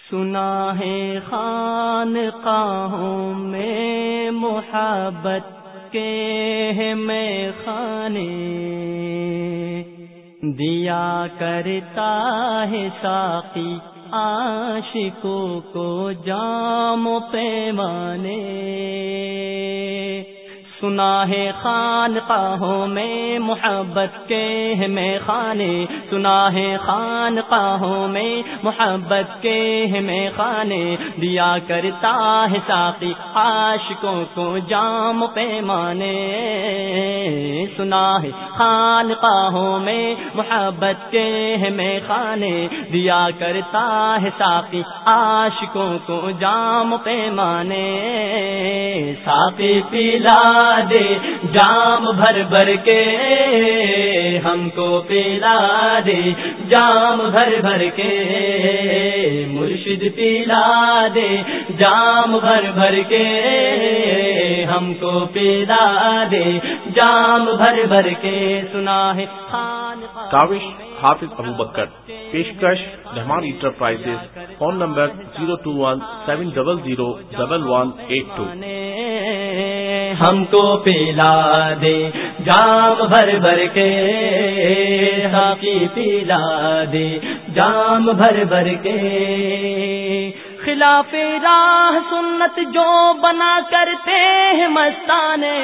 سنا ہے خانقاہوں میں محبت کے میں خانے، دیا کرتا ہے ساقی عاشقوں کو جام و پیمانے۔ سنا ہے خانقاہوں میں محبت کے میں خانے، سنا ہے خانقاہوں میں محبت کے میں خانے، دیا کرتا ہے ساقی عاشقوں کو جام پیمانے۔ سنا ہے خانقاہوں میں محبت کے میں خانے، دیا کرتا ہے ساقی عاشقوں کو جام پیمانے۔ ساقی پلا دے جام بھر بھر کے، ہم کو پلا دے جام بھر بھر کے، مرشد پلا دے جام بھر بھر کے، ہم کو پلا دے جام بھر بھر کے۔ سنا ہے کاوش حافظ ابو بکر، پیشکش رحمان انٹرپرائزز، فون نمبر 021-700-1182۔ ہم کو پلا دے جام بھر بھر کے، ساقی پلا دے جام بھر بھر کے۔ خلاف راہ سنت جو بنا کرتے ہیں مستانے،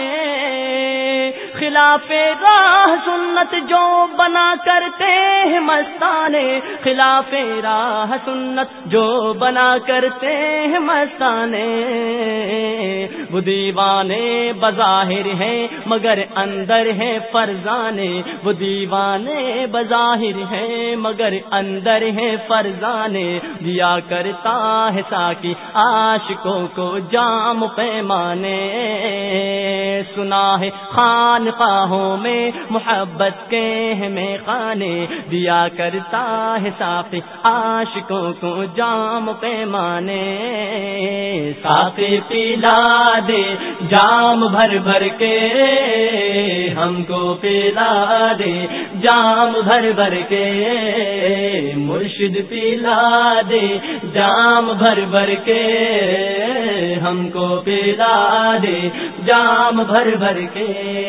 خلاف راہ سنت جو بنا کرتے ہیں مستانے، خلاف راہ سنت جو بنا کرتے ہیں مستانے۔ وہ دیوانے بظاہر ہیں مگر اندر ہے فرزانے، وہ دیوانے بظاہر ہیں مگر اندر ہے فرزانے، دیا کرتا ہے ساقی عاشقوں کو جام پیمانے۔ سنا ہے خانقاہوں میں محبت کے میں خانے، دیا کرتا ہے ساقی عاشقوں کو جام پیمانے۔ ساقی پلا دے جام بھر بھر کے، ہم کو پلا دے جام بھر بھر کے، مرشد پلا دے جام بھر بھر کے، ہم کو پلا دے جام بھر بھر کے۔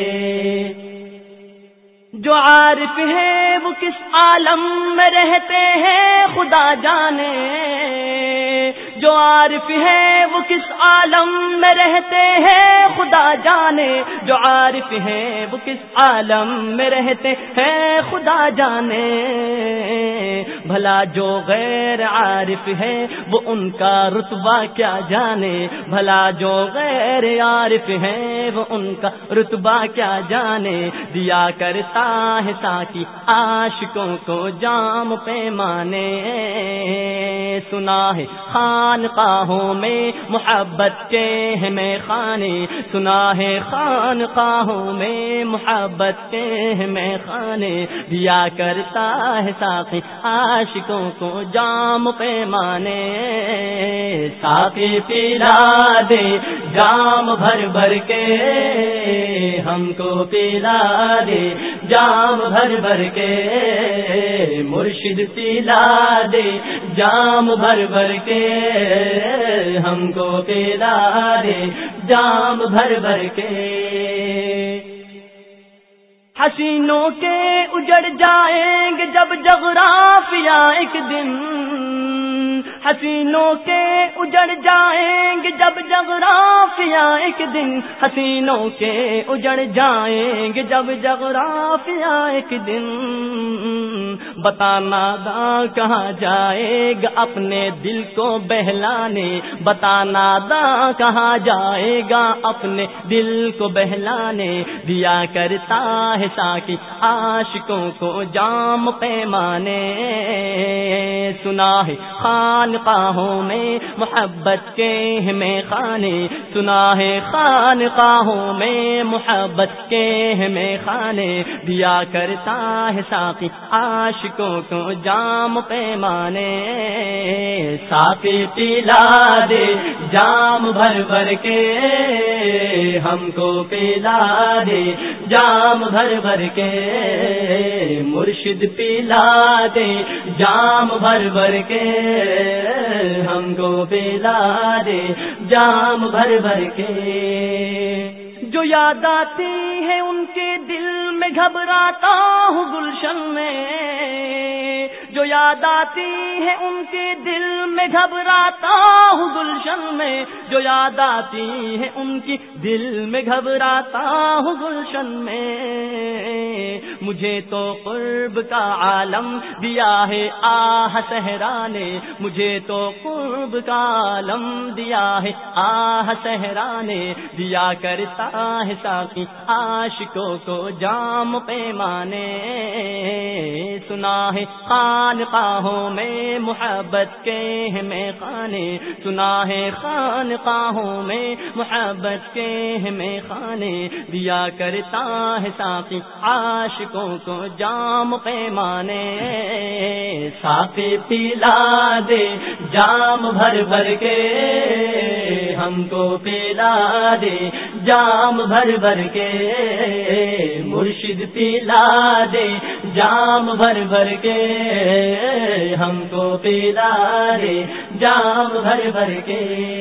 جو عارف ہے وہ کس عالم میں رہتے ہیں خدا جانے، جو عارف ہے وہ کس عالم میں رہتے ہیں خدا جانے، جو عارف ہے وہ کس عالم میں رہتے ہیں خدا جانے۔ بھلا جو غیر عارف ہے وہ ان کا رتبہ کیا جانے، بھلا جو غیر عارف ہے وہ ان کا رتبہ کیا جانے، دیا کرتا ہے ساقی عاشقوں کو جام پیمانے۔ سنا ہے خانقاہوں میں محبت کے میں خانے، سنا ہے خانقاہوں میں محبت کے میں خانے، دیا کرتا ہے ساقی عاشقوں کو جام پیمانے۔ ساقی پلا دے جام بھر بھر کے، ہم کو پلا دے جام بھر بھر کے، مرشد پلا دے جام بھر بھر کے، ہم کو پلا دے جام بھر بھر کے۔ حسینوں کے اجڑ جائیں گے جب جغرافیہ ایک دن، حسینوں کے اجڑ جائیں گے جب جغرافیہ ایک دن، حسینوں کے اجڑ جائیں گے جب جغرافیہ ایک دن، بتانا داں کہاں جائے گا اپنے دل کو بہلانے، بتانا داں کہاں جائے گا اپنے دل کو بہلانے، دیا کرتا ہے ساقی عاشقوں کو جام پیمانے۔ سنا ہے خانقاہوں میں محبت کے میں خانے، سنا ہے خانقاہوں میں محبت کے میں خانے، دیا کرتا ہے ساقی عاشقوں کو جام پیمانے۔ ساقی پلا دے جام بھر بھر کے، ہم کو پلا دے جام بھر بھر کے، مرشد پلا دے جام بھر بھر کے، ہم کو پلا دے جام بھر بھر کے. جو یاد آتی ہے ان کے دل میں گھبراتا ہوں گلشن میں. جو یاد آتی ہے ان کے دل میں گھبراتا ہوں گلشن میں. جو یاد آتی ہے ان کی دل میں گھبراتا ہوں گلشن میں. مجھے تو قرب کا عالم دیا ہے آہ صحرا نے. مجھے تو قرب کا عالم دیا ہے آہ صحرا نے. دیا کرتا ہے ساقی عاشقوں کو جام پیمانے. سنا ہے خانقاہوں میں محبت کے ہیں میخانے. سنا ہے خانقاہوں میں محبت کے ہیں میخانے. دیا کرتا ہے ساقی عاشقوں کو جام پیمانے. ساقی پلا دے جام بھر بھر کے ہم کو پلا دے جام بھر بھر کے. مرشد پلا دے جام بھر بھر کے ہم کو پلا دے جام بھر بھر کے.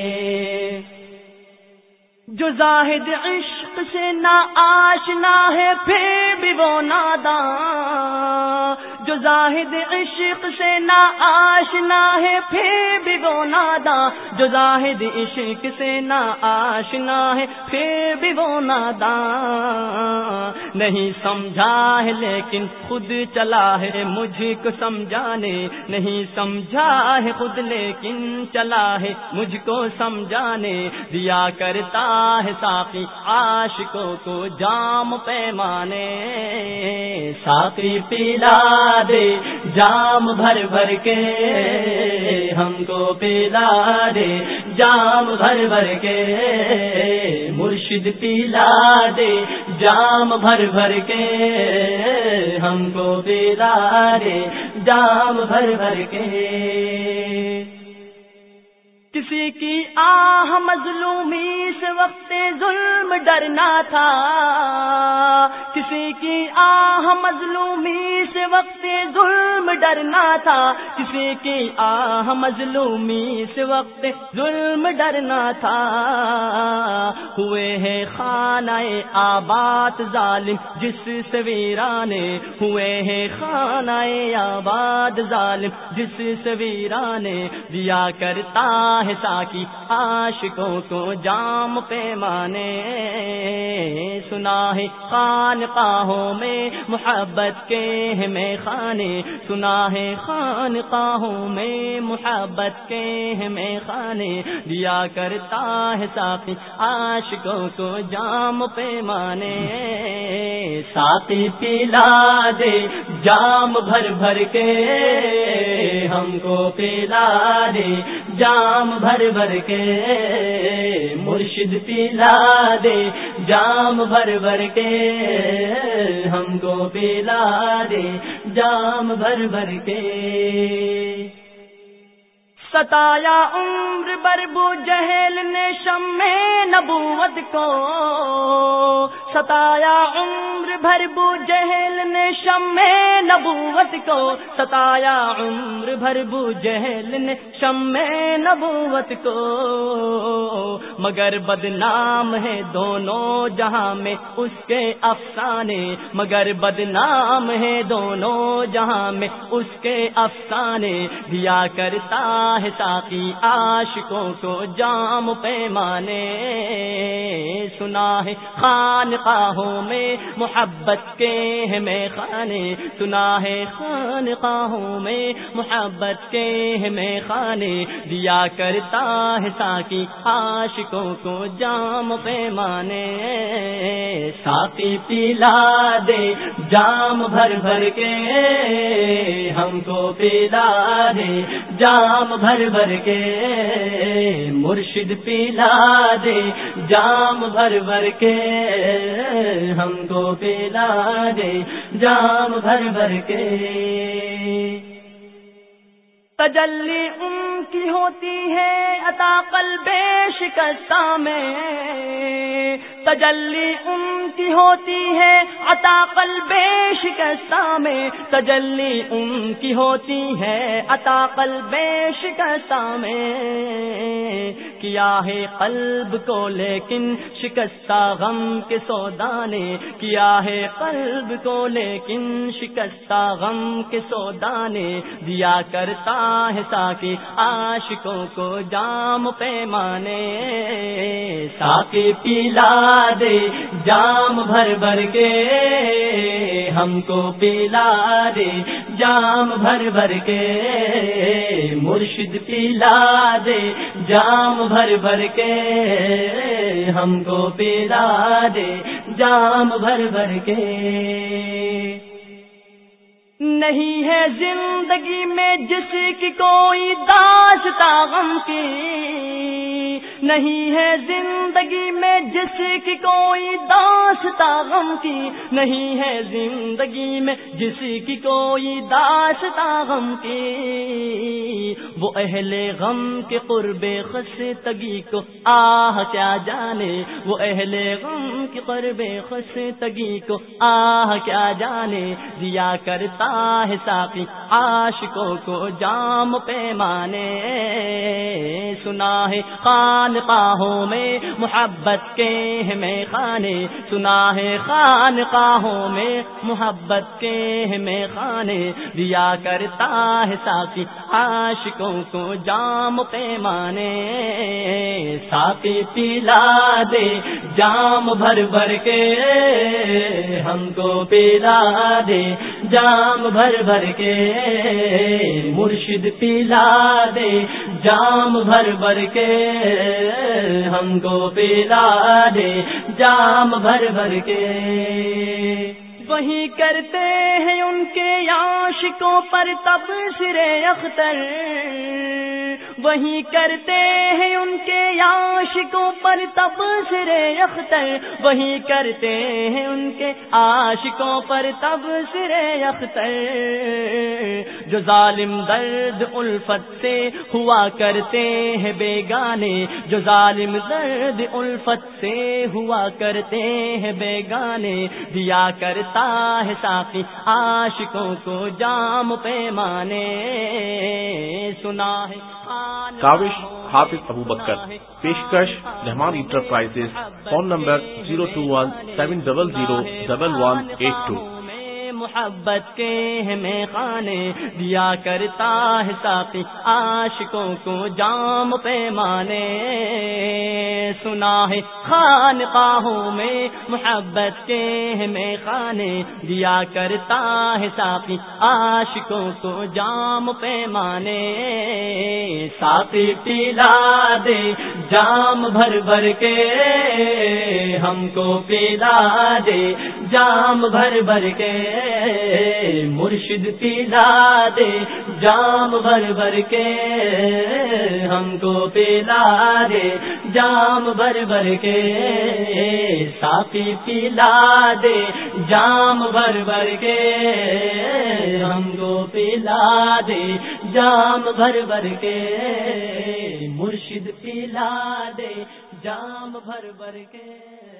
جو زاہد عشق سے نا آشنا ہے پھر بھی وہ ناداں. جو زاہد عشق سے نا آشنا ہے پھر بھی وہ ناداں. جو زاہد عشق سے نا آشنا ہے پھر بھی وہ ناداں. نہیں سمجھا ہے لیکن خود چلا ہے مجھ کو سمجھانے. نہیں سمجھا ہے خود لیکن چلا ہے مجھ کو سمجھانے. دیا کرتا ہے ساقی عاشقوں کو جام پیمانے. ساقی پلا دے جام بھر بھر کے ہم کو پلا دے جام بھر بھر کے. مرشد پلا دے جام بھر بھر کے ہم کو پلا دے جام بھر بھر کے. کسی کی آہ مظلومی سے وقت ظلم ڈرنا تھا. کسی کی آہ مظلومی سے وقت ظلم ڈرنا تھا. کسی کی آہ مظلومی سے وقت ظلم ڈرنا تھا. ہوئے ہیں خانہ آباد ظالم جس سے ویرانے. ہوئے ہیں خانہ آباد ظالم جس سے ویرانے. دیا کرتا ہے ساقی عاشقوں کو جام پیمانے. سنا ہے خانقاہوں میں محبت کے ہیں میخانے. سنا ہے خانقاہوں میں محبت کے ہیں میخانے. دیا کرتا ہے ساقی عاشقوں کو جام پیمانے. ساقی پلا دے جام بھر بھر کے ہم کو پلا دے جام بھر بھر کے. مرشد پلا دے جام بھر بھر کے ہم کو پلا دے جام بھر بھر کے. ستایا عمر بھر بو جہل نے شمع نبوت کو. ستایا عمر بھر بو جہل نے شمع نبوت کو. ستایا عمر بھر بو جہل نے شمع نبوت کو. مگر بدنام ہے دونوں جہاں میں اس کے افسانے. مگر بدنام ہے دونوں جہاں میں اس کے افسانے. دیا کرتا ہے ساقی عاشقوں کو جام پیمانے. سنا ہے خانقاہوں میں محبت کے ہیں میخانے. سنا ہے خانقاہوں میں محبت کے ہیں میخانے. دیا کرتا ہے ساقی عاشقوں کو جام پیمانے. ساقی پلا دے جام بھر بھر کے ہم کو پلا دے جام بھر بھر کے. مرشد پلا دے جام بھر بھر کے ہم کو پلا دے جام بھر بھر کے. تجلی ان کی ہوتی ہے عطا قلب شکستہ میں، تجلی ان کی ہوتی ہے عطا قلب شکستہ میں، تجلی ان کی ہوتی ہے عطا قلب شکستہ میں، کیا ہے قلب کو لیکن شکستہ غم کے سودا نے، کیا ہے قلب کو لیکن شکستہ غم کے سودا نے، دیا کرتا ہے ساقی عاشقوں کو جام پیمانے، ساقی پلا دے جام بھر بھر کے ہم کو پلا دے جام بھر بھر کے، مرشد پلا دے جام بھر بھر کے ہم کو پلا دے جام بھر بھر کے۔ نہیں ہے زندگی میں جس کی کوئی داستاں غم کی، نہیں ہے زندگی میں جس کی کوئی داستاں غم کی، نہیں ہے زندگی میں جس کی کوئی داستاں غم کی، وہ اہل غم کے قرب خستگی کو آہ کیا جانے، وہ اہل غم کے قرب خستگی کو آہ کیا جانے، دیا کرتا ہے ساقی عاشقوں کو جام پیمانے، سنا ہے خانقاہوں میں محبت کے ہیں میخانے، سنا ہے خانقاہوں میں محبت کے ہیں میخانے، دیا کرتا ہے ساقی عاشقوں کو جام پیمانے، ساقی پلا دے جام بھر بھر کے ہم کو پلا دے جام بھر بھر کے، مرشد پلا دے جام بھر بھر کے ہم کو پلا دے جام بھر بھر کے۔ وہی کرتے ہیں ان کے عاشقوں پر تبصرہ اختر، وہی کرتے ہیں ان کے عاشقوں پر تبصرہ اختر، وہی کرتے ہیں ان کے عاشقوں پر تبصرہ اختر، جو ظالم درد الفت سے ہوا کرتے ہیں بیگانے، جو ظالم درد الفت سے ہوا کرتے ہیں بیگانے، دیا کرتا ہے ساقی عاشقوں کو جام پیمانے، سنا ہے کاوش حافظ ابو بکر، پیشکش رحمان انٹرپرائزز، فون نمبر 021-700-1182۔ محبت کے ہیں میخانے، دیا کرتا ہے ساقی عاشقوں کو جام پیمانے، سنا ہے خانقاہوں میں محبت کے ہیں میخانے، دیا کرتا ہے ساقی عاشقوں کو جام پیمانے، ساقی پلا دے جام بھر بھر کے ہم کو پلا دے جام بھر بھر کے، مرشد پلا دے جام بھر بھر کے ہم کو پلا دے جام بھر بھر کے، ساقی پلا دے جام بھر بھر کے ہم کو پلا دے جام بھر بھر کے، مرشد پلا دے جام بھر بھر کے۔